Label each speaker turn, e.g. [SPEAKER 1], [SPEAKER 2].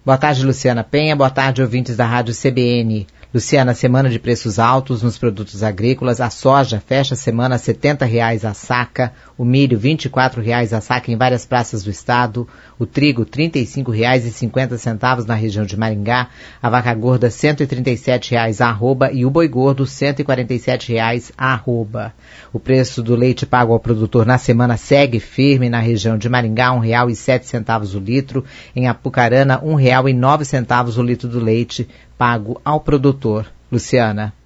[SPEAKER 1] Boa tarde, Luciana Penha. Boa tarde, ouvintes da Rádio CBN. Luciana, semana de preços altos nos produtos agrícolas. A soja fecha a semana a R$ 70,00 a saca, o milho R$ 24,00 a saca em várias praças do estado, o trigo R$ 35,50 na região de Maringá, a vaca gorda R$ 137,00 a arroba e o boi gordo R$ 147,00 a arroba. O preço do leite pago ao produtor na semana segue firme na região de Maringá, R$ 1,07 o litro, em Apucarana R$ 1,09 o litro do leite pago ao produtor. Luciana.